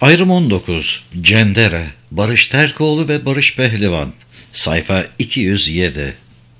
Ayrım 19. Cendere, Barış Terkoğlu ve Barış Pehlivan. Sayfa 207.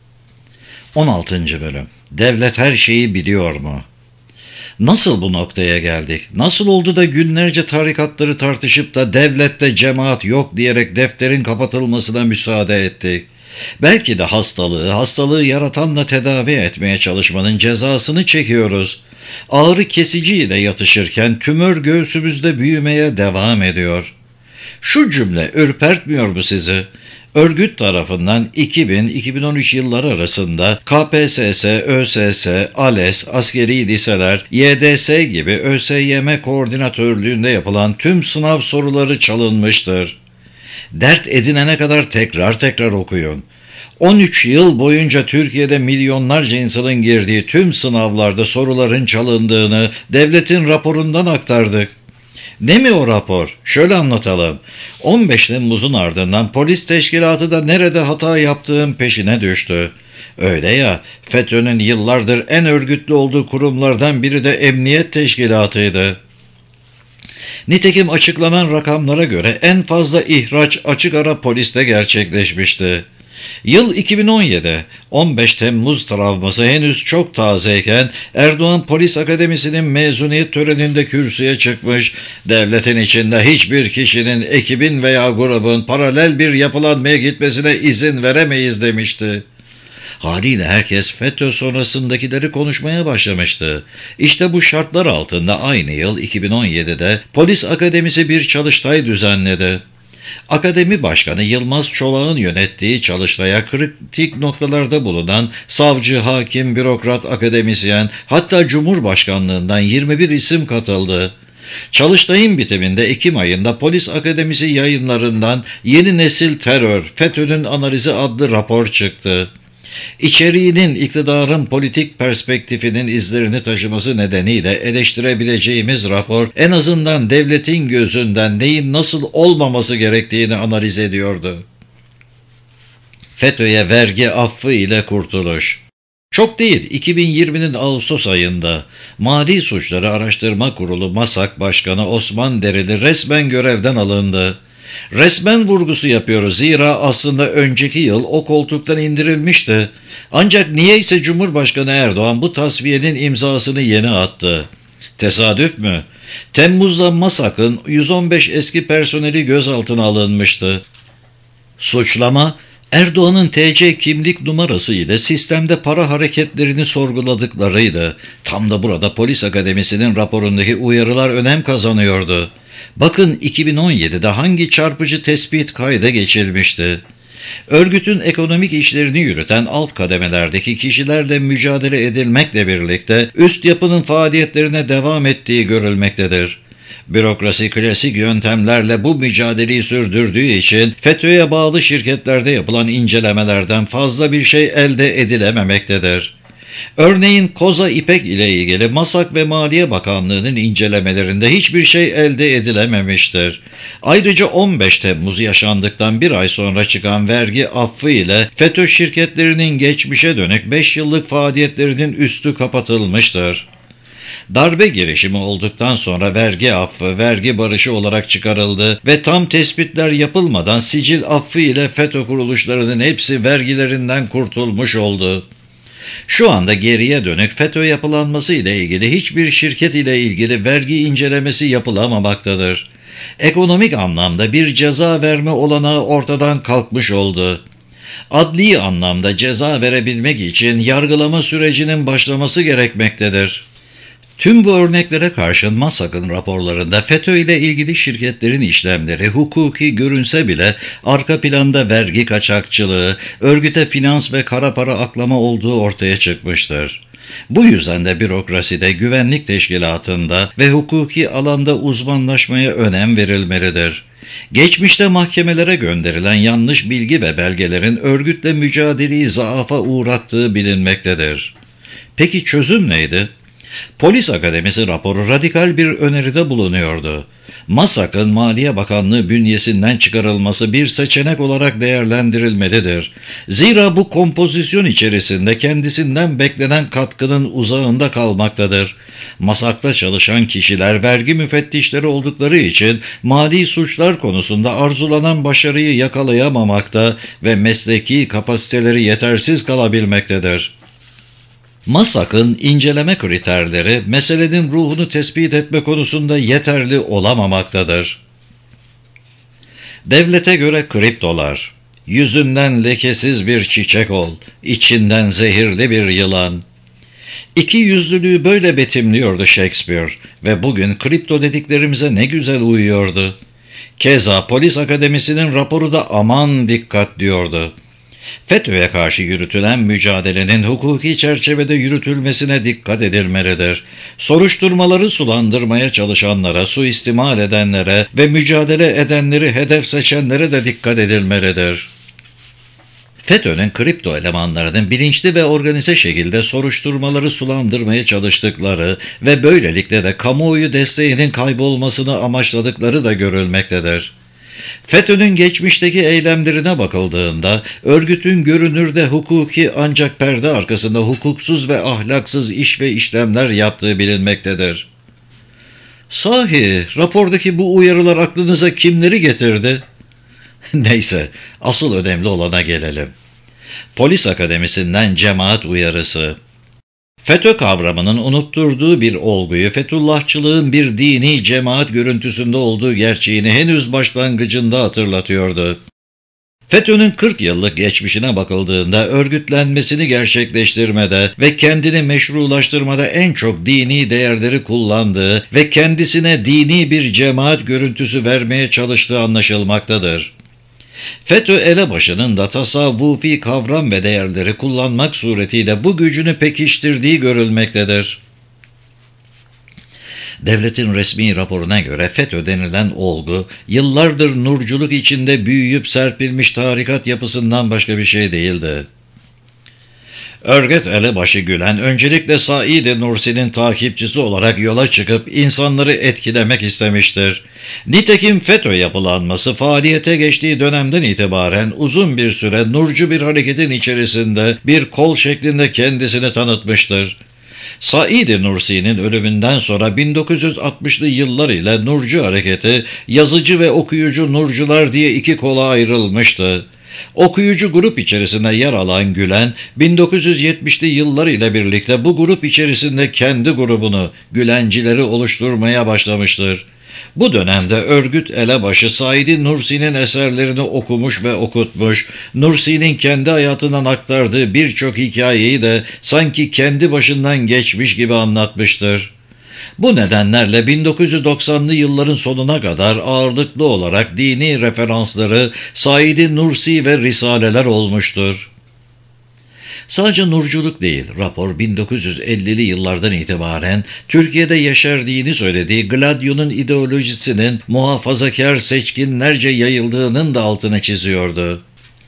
16. Bölüm. Devlet her şeyi biliyor mu? Nasıl bu noktaya geldik? Nasıl oldu da günlerce tarikatları tartışıp da devlette cemaat yok diyerek defterin kapatılmasına müsaade ettik? Belki de hastalığı yaratanla tedavi etmeye çalışmanın cezasını çekiyoruz. Ağrı kesiciyle yatışırken tümör göğsümüzde büyümeye devam ediyor. Şu cümle ürpertmiyor mu sizi? Örgüt tarafından 2000-2013 yılları arasında KPSS, ÖSS, ALES, askeri liseler, YDS gibi ÖSYM koordinatörlüğünde yapılan tüm sınav soruları çalınmıştır. Dert edinene kadar tekrar okuyun. 13 yıl boyunca Türkiye'de milyonlarca insanın girdiği tüm sınavlarda soruların çalındığını devletin raporundan aktardık. Ne mi o rapor? Şöyle anlatalım. 15 Temmuz'un ardından polis teşkilatı da nerede hata yaptığım peşine düştü. Öyle ya, FETÖ'nün yıllardır en örgütlü olduğu kurumlardan biri de Emniyet Teşkilatı'ydı. Nitekim açıklanan rakamlara göre en fazla ihraç açık ara poliste gerçekleşmişti. Yıl 2017, 15 Temmuz travması henüz çok tazeyken Erdoğan Polis Akademisi'nin mezuniyet töreninde kürsüye çıkmış, devletin içinde hiçbir kişinin, ekibin veya grubun paralel bir yapılanmaya gitmesine izin veremeyiz demişti. Haliyle herkes FETÖ sonrasındakileri konuşmaya başlamıştı. İşte bu şartlar altında aynı yıl 2017'de Polis Akademisi bir çalıştay düzenledi. Akademi Başkanı Yılmaz Çolak'ın yönettiği çalıştaya kritik noktalarda bulunan savcı, hakim, bürokrat, akademisyen, hatta Cumhurbaşkanlığından 21 isim katıldı. Çalıştayın bitiminde Ekim ayında Polis Akademisi yayınlarından Yeni Nesil Terör, FETÖ'nün Analizi adlı rapor çıktı. İçeriğinin iktidarın politik perspektifinin izlerini taşıması nedeniyle eleştirebileceğimiz rapor en azından devletin gözünden neyin nasıl olmaması gerektiğini analiz ediyordu. FETÖ'ye vergi affı ile kurtuluş. Çok değil, 2020'nin Ağustos ayında Mali Suçları Araştırma Kurulu MASAK Başkanı Osman Dereli resmen görevden alındı. Resmen vurgusu yapıyoruz, zira aslında önceki yıl o koltuktan indirilmişti. Ancak niyeyse Cumhurbaşkanı Erdoğan bu tasfiyenin imzasını yeni attı. Tesadüf mü? Temmuz'da MASAK'ın 115 eski personeli gözaltına alınmıştı. Suçlama, Erdoğan'ın TC kimlik numarası ile sistemde para hareketlerini sorguladıklarıydı. Tam da burada Polis Akademisi'nin raporundaki uyarılar önem kazanıyordu. Bakın 2017'de hangi çarpıcı tespit kayda geçilmişti. Örgütün ekonomik işlerini yürüten alt kademelerdeki kişilerle mücadele edilmekle birlikte üst yapının faaliyetlerine devam ettiği görülmektedir. Bürokrasi klasik yöntemlerle bu mücadeleyi sürdürdüğü için FETÖ'ye bağlı şirketlerde yapılan incelemelerden fazla bir şey elde edilememektedir. Örneğin Koza İpek ile ilgili MASAK ve Maliye Bakanlığı'nın incelemelerinde hiçbir şey elde edilememiştir. Ayrıca 15 Temmuz yaşandıktan bir ay sonra çıkan vergi affı ile FETÖ şirketlerinin geçmişe dönük 5 yıllık faaliyetlerinin üstü kapatılmıştır. Darbe girişimi olduktan sonra vergi affı, vergi barışı olarak çıkarıldı ve tam tespitler yapılmadan sicil affı ile FETÖ kuruluşlarının hepsi vergilerinden kurtulmuş oldu. Şu anda geriye dönük FETÖ yapılanması ile ilgili hiçbir şirket ile ilgili vergi incelemesi yapılamamaktadır. Ekonomik anlamda bir ceza verme olanağı ortadan kalkmış oldu. Adli anlamda ceza verebilmek için yargılama sürecinin başlaması gerekmektedir. Tüm bu örneklere karşın MASAK'ın raporlarında FETÖ ile ilgili şirketlerin işlemleri hukuki görünse bile arka planda vergi kaçakçılığı, örgüte finans ve kara para aklama olduğu ortaya çıkmıştır. Bu yüzden de bürokraside, güvenlik teşkilatında ve hukuki alanda uzmanlaşmaya önem verilmelidir. Geçmişte mahkemelere gönderilen yanlış bilgi ve belgelerin örgütle mücadeleyi zaafa uğrattığı bilinmektedir. Peki çözüm neydi? Polis Akademisi raporu radikal bir öneride bulunuyordu. MASAK'ın Maliye Bakanlığı bünyesinden çıkarılması bir seçenek olarak değerlendirilmelidir. Zira bu kompozisyon içerisinde kendisinden beklenen katkının uzağında kalmaktadır. MASAK'ta çalışan kişiler vergi müfettişleri oldukları için mali suçlar konusunda arzulanan başarıyı yakalayamamakta ve mesleki kapasiteleri yetersiz kalabilmektedir. MASAK'ın inceleme kriterleri meselenin ruhunu tespit etme konusunda yeterli olamamaktadır. Devlete göre kriptolar, yüzünden lekesiz bir çiçek ol, içinden zehirli bir yılan. İki yüzlülüğü böyle betimliyordu Shakespeare ve bugün kripto dediklerimize ne güzel uyuyordu. Keza Polis Akademisi'nin raporu da aman dikkat diyordu. FETÖ'ye karşı yürütülen mücadelenin hukuki çerçevede yürütülmesine dikkat edilmelidir. Soruşturmaları sulandırmaya çalışanlara, suistimal edenlere ve mücadele edenleri hedef seçenlere de dikkat edilmelidir. FETÖ'nün kripto elemanlarının bilinçli ve organize şekilde soruşturmaları sulandırmaya çalıştıkları ve böylelikle de kamuoyu desteğinin kaybolmasını amaçladıkları da görülmektedir. FETÖ'nün geçmişteki eylemlerine bakıldığında örgütün görünürde hukuki ancak perde arkasında hukuksuz ve ahlaksız iş ve işlemler yaptığı bilinmektedir. Sahi rapordaki bu uyarılar aklınıza kimleri getirdi? Neyse, asıl önemli olana gelelim. Polis Akademisi'nden cemaat uyarısı. FETÖ kavramının unutturduğu bir olguyu Fethullahçılığın bir dini cemaat görüntüsünde olduğu gerçeğini henüz başlangıcında hatırlatıyordu. FETÖ'nün 40 yıllık geçmişine bakıldığında örgütlenmesini gerçekleştirmede ve kendini meşrulaştırmada en çok dini değerleri kullandığı ve kendisine dini bir cemaat görüntüsü vermeye çalıştığı anlaşılmaktadır. FETÖ elebaşının da tasavvufi kavram ve değerleri kullanmak suretiyle bu gücünü pekiştirdiği görülmektedir. Devletin resmi raporuna göre FETÖ denilen olgu, yıllardır nurculuk içinde büyüyüp serpilmiş tarikat yapısından başka bir şey değildi. Örgüt elebaşı Gülen, öncelikle Said Nursi'nin takipçisi olarak yola çıkıp insanları etkilemek istemiştir. Nitekim FETÖ yapılanması faaliyete geçtiği dönemden itibaren uzun bir süre nurcu bir hareketin içerisinde bir kol şeklinde kendisini tanıtmıştır. Said Nursi'nin ölümünden sonra 1960'lı yıllar ile Nurcu hareketi, yazıcı ve okuyucu Nurcular diye iki kola ayrılmıştı. Okuyucu grup içerisinde yer alan Gülen, 1970'li yıllar ile birlikte bu grup içerisinde kendi grubunu, Gülencileri oluşturmaya başlamıştır. Bu dönemde örgüt elebaşı Said Nursi'nin eserlerini okumuş ve okutmuş, Nursi'nin kendi hayatından aktardığı birçok hikayeyi de sanki kendi başından geçmiş gibi anlatmıştır. Bu nedenlerle 1990'lı yılların sonuna kadar ağırlıklı olarak dini referansları Said Nursi ve Risaleler olmuştur. Sadece nurculuk değil, rapor 1950'li yıllardan itibaren Türkiye'de yeşerdiğini söylediği Gladio'nun ideolojisinin muhafazakar seçkinlerce yayıldığının da altını çiziyordu.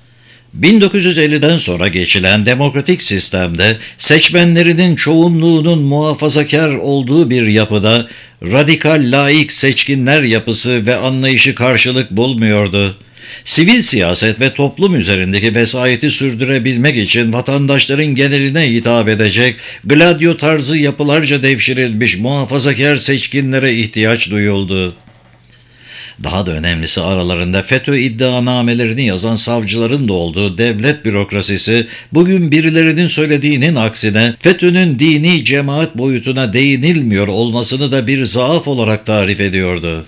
1950'den sonra geçilen demokratik sistemde seçmenlerinin çoğunluğunun muhafazakar olduğu bir yapıda radikal laik seçkinler yapısı ve anlayışı karşılık bulmuyordu. Sivil siyaset ve toplum üzerindeki vesayeti sürdürebilmek için vatandaşların geneline hitap edecek Gladio tarzı yapılarca devşirilmiş muhafazakar seçkinlere ihtiyaç duyuldu. Daha da önemlisi aralarında FETÖ iddianamelerini yazan savcıların da olduğu devlet bürokrasisi bugün birilerinin söylediğinin aksine FETÖ'nün dini cemaat boyutuna değinilmiyor olmasını da bir zaaf olarak tarif ediyordu.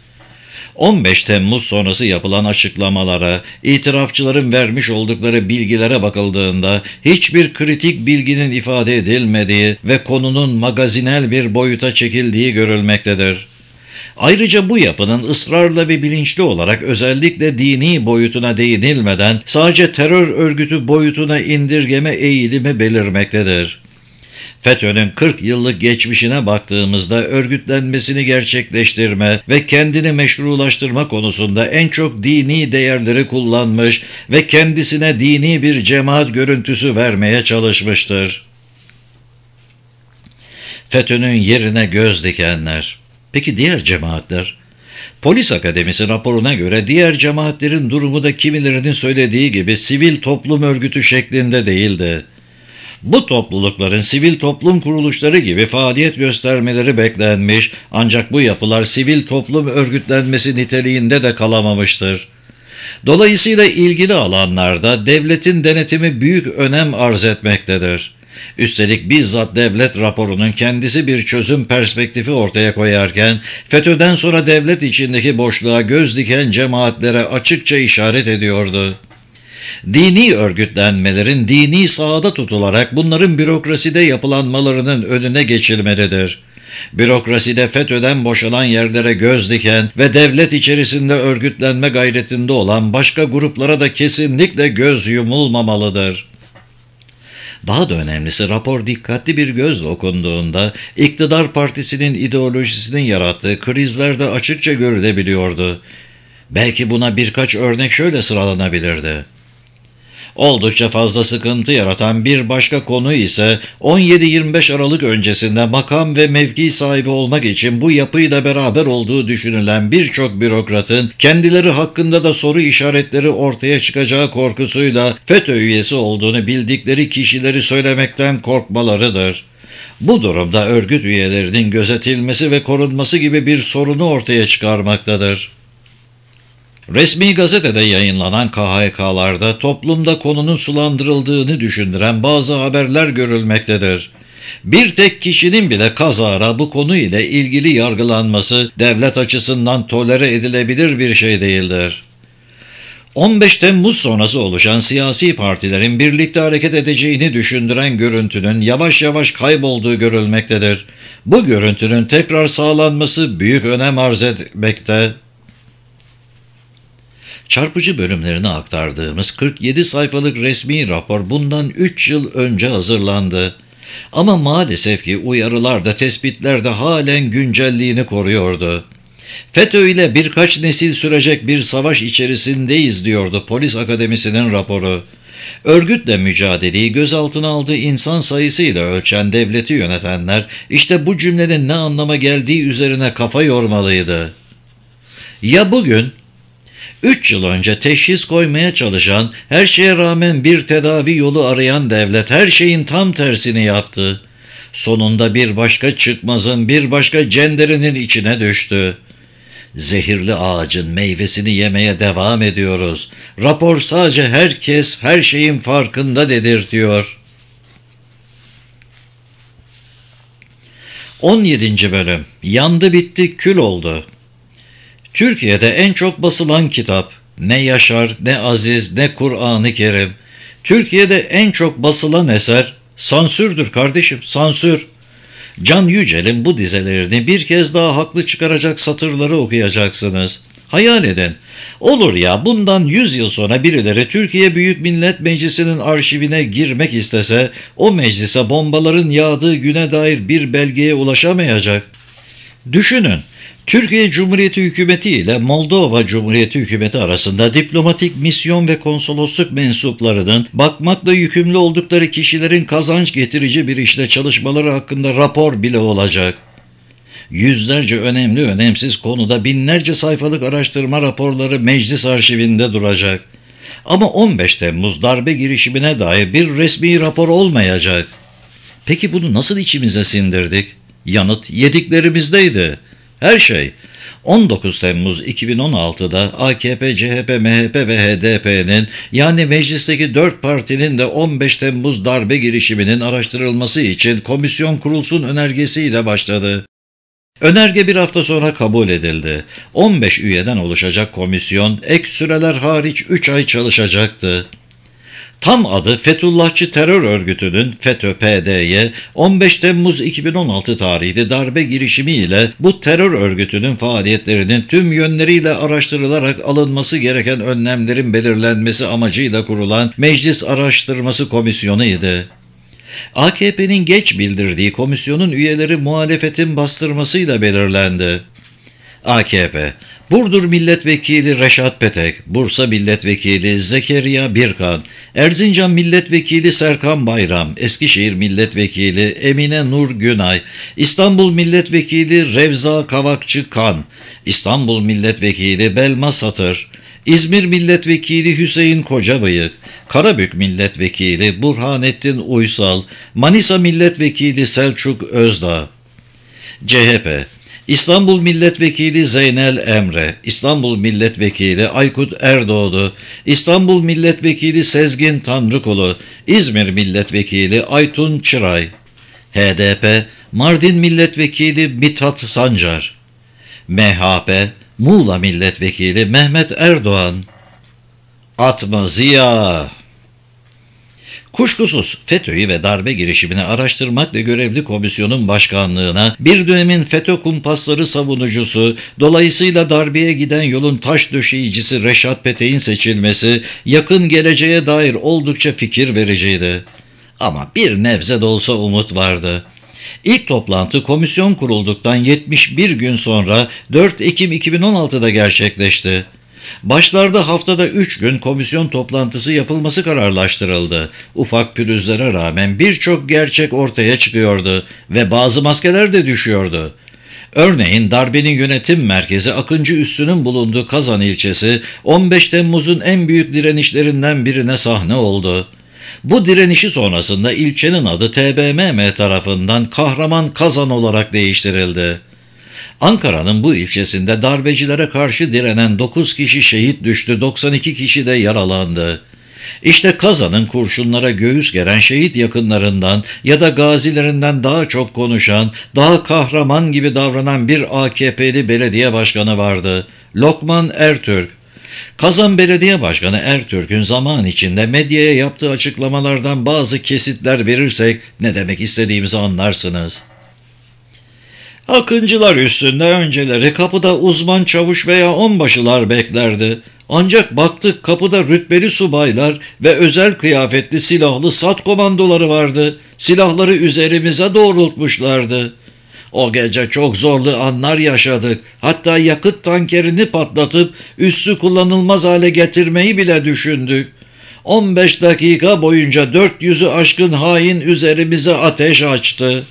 15 Temmuz sonrası yapılan açıklamalara, itirafçıların vermiş oldukları bilgilere bakıldığında hiçbir kritik bilginin ifade edilmediği ve konunun magazinel bir boyuta çekildiği görülmektedir. Ayrıca bu yapının ısrarla ve bilinçli olarak özellikle dini boyutuna değinilmeden sadece terör örgütü boyutuna indirgeme eğilimi belirmektedir. FETÖ'nün 40 yıllık geçmişine baktığımızda örgütlenmesini gerçekleştirme ve kendini meşrulaştırma konusunda en çok dini değerleri kullanmış ve kendisine dini bir cemaat görüntüsü vermeye çalışmıştır. FETÖ'nün yerine göz dikenler. Peki diğer cemaatler? Polis Akademisi raporuna göre diğer cemaatlerin durumu da kimilerinin söylediği gibi sivil toplum örgütü şeklinde değildi. Bu toplulukların sivil toplum kuruluşları gibi faaliyet göstermeleri beklenmiş, ancak bu yapılar sivil toplum örgütlenmesi niteliğinde de kalamamıştır. Dolayısıyla ilgili alanlarda devletin denetimi büyük önem arz etmektedir. Üstelik bizzat devlet raporunun kendisi bir çözüm perspektifi ortaya koyarken, FETÖ'den sonra devlet içindeki boşluğa göz diken cemaatlere açıkça işaret ediyordu. Dini örgütlenmelerin dini sahada tutularak bunların bürokraside yapılanmalarının önüne geçilmelidir. Bürokraside FETÖ'den boşalan yerlere göz diken ve devlet içerisinde örgütlenme gayretinde olan başka gruplara da kesinlikle göz yumulmamalıdır. Daha da önemlisi rapor dikkatli bir gözle okunduğunda iktidar partisinin ideolojisinin yarattığı krizler de açıkça görülebiliyordu. Belki buna birkaç örnek şöyle sıralanabilirdi. Oldukça fazla sıkıntı yaratan bir başka konu ise 17-25 Aralık öncesinde makam ve mevki sahibi olmak için bu yapıyla beraber olduğu düşünülen birçok bürokratın kendileri hakkında da soru işaretleri ortaya çıkacağı korkusuyla FETÖ üyesi olduğunu bildikleri kişileri söylemekten korkmalarıdır. Bu durumda örgüt üyelerinin gözetilmesi ve korunması gibi bir sorunu ortaya çıkarmaktadır. Resmi gazetede yayınlanan KHK'larda toplumda konunun sulandırıldığını düşündüren bazı haberler görülmektedir. Bir tek kişinin bile kazara bu konu ile ilgili yargılanması devlet açısından tolere edilebilir bir şey değildir. 15 Temmuz sonrası oluşan siyasi partilerin birlikte hareket edeceğini düşündüren görüntünün yavaş yavaş kaybolduğu görülmektedir. Bu görüntünün tekrar sağlanması büyük önem arz etmekte. Çarpıcı bölümlerini aktardığımız 47 sayfalık resmi rapor bundan 3 yıl önce hazırlandı. Ama maalesef ki uyarılar da tespitler de halen güncelliğini koruyordu. FETÖ ile birkaç nesil sürecek bir savaş içerisindeyiz diyordu Polis Akademisi'nin raporu. Örgütle mücadeleyi gözaltına aldığı insan sayısıyla ölçen devleti yönetenler işte bu cümlenin ne anlama geldiği üzerine kafa yormalıydı. Ya bugün? 3 yıl önce teşhis koymaya çalışan, her şeye rağmen bir tedavi yolu arayan devlet her şeyin tam tersini yaptı. Sonunda bir başka çıkmazın, bir başka cenderinin içine düştü. Zehirli ağacın meyvesini yemeye devam ediyoruz. Rapor sadece herkes her şeyin farkında dedirtiyor. 17. Bölüm. Yandı bitti kül oldu. Türkiye'de en çok basılan kitap, ne Yaşar, ne Aziz, ne Kur'an-ı Kerim. Türkiye'de en çok basılan eser sansürdür kardeşim, sansür. Can Yücel'in bu dizelerini bir kez daha haklı çıkaracak satırları okuyacaksınız. Hayal edin. Olur ya bundan 100 yıl sonra birileri Türkiye Büyük Millet Meclisi'nin arşivine girmek istese o meclise bombaların yağdığı güne dair bir belgeye ulaşamayacak. Düşünün. Türkiye Cumhuriyeti Hükümeti ile Moldova Cumhuriyeti Hükümeti arasında diplomatik misyon ve konsolosluk mensuplarının bakmakla yükümlü oldukları kişilerin kazanç getirici bir işte çalışmaları hakkında rapor bile olacak. Yüzlerce önemli önemsiz konuda binlerce sayfalık araştırma raporları meclis arşivinde duracak. Ama 15 Temmuz darbe girişimine dair bir resmi rapor olmayacak. Peki bunu nasıl içimize sindirdik? Yanıt yediklerimizdeydi. Her şey 19 Temmuz 2016'da AKP, CHP, MHP ve HDP'nin yani meclisteki 4 partinin de 15 Temmuz darbe girişiminin araştırılması için komisyon kurulsun önergesiyle başladı. Önerge bir hafta sonra kabul edildi. 15 üyeden oluşacak komisyon ek süreler hariç 3 ay çalışacaktı. Tam adı Fethullahçı Terör Örgütü'nün FETÖ-PDY 15 Temmuz 2016 tarihli darbe girişimi ile bu terör örgütünün faaliyetlerinin tüm yönleriyle araştırılarak alınması gereken önlemlerin belirlenmesi amacıyla kurulan Meclis Araştırması Komisyonu idi. AKP'nin geç bildirdiği komisyonun üyeleri muhalefetin bastırmasıyla belirlendi. AKP, Burdur Milletvekili Reşat Petek, Bursa Milletvekili Zekeriya Birkan, Erzincan Milletvekili Serkan Bayram, Eskişehir Milletvekili Emine Nur Günay, İstanbul Milletvekili Revza Kavakçı Kan, İstanbul Milletvekili Belma Satır, İzmir Milletvekili Hüseyin Kocabıyık, Karabük Milletvekili Burhanettin Uysal, Manisa Milletvekili Selçuk Özdağ, CHP, İstanbul Milletvekili Zeynel Emre, İstanbul Milletvekili Aykut Erdoğdu, İstanbul Milletvekili Sezgin Tanrıkulu, İzmir Milletvekili Aytun Çıray, HDP, Mardin Milletvekili Mithat Sancar, MHP, Muğla Milletvekili Mehmet Erdoğan, Atma Ziya. Kuşkusuz FETÖ'yü ve darbe girişimini araştırmakla görevli komisyonun başkanlığına bir dönemin FETÖ kumpasları savunucusu, dolayısıyla darbeye giden yolun taş döşeyicisi Reşat Petek'in seçilmesi yakın geleceğe dair oldukça fikir vericiydi. Ama bir nebze de olsa umut vardı. İlk toplantı komisyon kurulduktan 71 gün sonra 4 Ekim 2016'da gerçekleşti. Başlarda haftada 3 gün komisyon toplantısı yapılması kararlaştırıldı. Ufak pürüzlere rağmen birçok gerçek ortaya çıkıyordu ve bazı maskeler de düşüyordu. Örneğin darbenin yönetim merkezi Akıncı Üssü'nün bulunduğu Kazan ilçesi 15 Temmuz'un en büyük direnişlerinden birine sahne oldu. Bu direnişi sonrasında ilçenin adı TBMM tarafından Kahraman Kazan olarak değiştirildi. Ankara'nın bu ilçesinde darbecilere karşı direnen 9 kişi şehit düştü, 92 kişi de yaralandı. İşte Kazan'ın kurşunlara göğüs geren şehit yakınlarından ya da gazilerinden daha çok konuşan, daha kahraman gibi davranan bir AKP'li belediye başkanı vardı. Lokman Ertürk. Kazan Belediye Başkanı Ertürk'ün zaman içinde medyaya yaptığı açıklamalardan bazı kesitler verirsek ne demek istediğimizi anlarsınız. Akıncılar üstünde önceleri kapıda uzman çavuş veya onbaşılar beklerdi. Ancak baktık kapıda rütbeli subaylar ve özel kıyafetli silahlı SAT komandoları vardı. Silahları üzerimize doğrultmuşlardı. O gece çok zorlu anlar yaşadık. Hatta yakıt tankerini patlatıp üssü kullanılmaz hale getirmeyi bile düşündük. 15 dakika boyunca 400'ü aşkın hain üzerimize ateş açtı.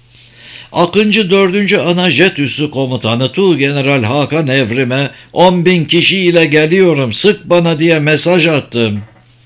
Akıncı 4. Ana Jet Üssü Komutanı Tuğgeneral Hakan Evrim'e 10.000 kişiyle geliyorum sık bana diye mesaj attım.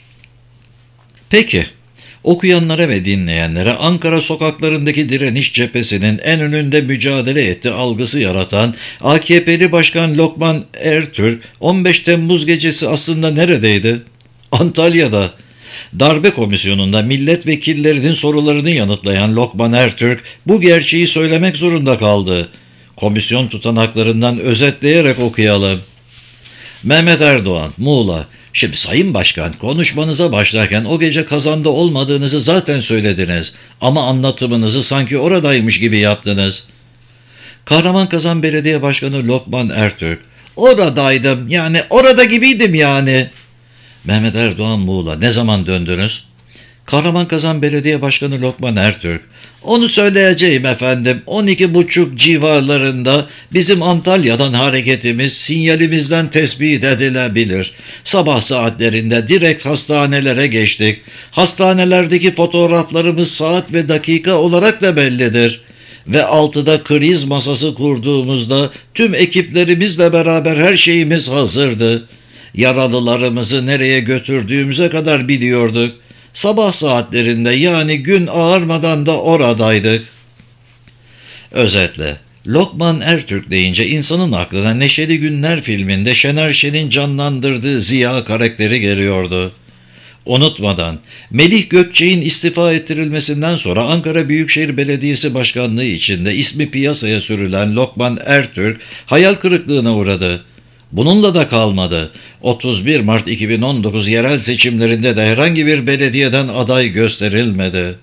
Peki, okuyanlara ve dinleyenlere Ankara sokaklarındaki direniş cephesinin en önünde mücadele etti algısı yaratan AKP'li Başkan Lokman Ertürk 15 Temmuz gecesi aslında neredeydi? Antalya'da. Darbe komisyonunda milletvekillerinin sorularını yanıtlayan Lokman Ertürk bu gerçeği söylemek zorunda kaldı. Komisyon tutanaklarından özetleyerek okuyalım. Mehmet Erdoğan, Muğla. Şimdi Sayın Başkan, konuşmanıza başlarken o gece Kazan'da olmadığınızı zaten söylediniz ama anlatımınızı sanki oradaymış gibi yaptınız. Kahraman Belediye Başkanı Lokman Ertürk. Oradaydım, yani orada gibiydim yani. Mehmet Erdoğan, Muğla. Ne zaman döndünüz? Kahraman Belediye Başkanı Lokman Ertürk. Onu söyleyeceğim efendim. 12.30 civarlarında bizim Antalya'dan hareketimiz sinyalimizden tespit edilebilir. Sabah saatlerinde direkt hastanelere geçtik. Hastanelerdeki fotoğraflarımız saat ve dakika olarak da bellidir. Ve 6'da kriz masası kurduğumuzda tüm ekiplerimizle beraber her şeyimiz hazırdı. Yaralılarımızı nereye götürdüğümüze kadar biliyorduk. Sabah saatlerinde yani gün ağarmadan da oradaydık. Özetle, Lokman Ertürk deyince insanın aklına Neşeli Günler filminde Şener Şen'in canlandırdığı Ziya karakteri geliyordu. Unutmadan, Melih Gökçek'in istifa ettirilmesinden sonra Ankara Büyükşehir Belediyesi Başkanlığı içinde ismi piyasaya sürülen Lokman Ertürk hayal kırıklığına uğradı. Bununla da kalmadı. 31 Mart 2019 yerel seçimlerinde de herhangi bir belediyeden aday gösterilmedi.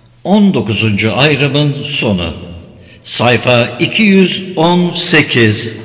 19. ayrımın sonu. Sayfa 218.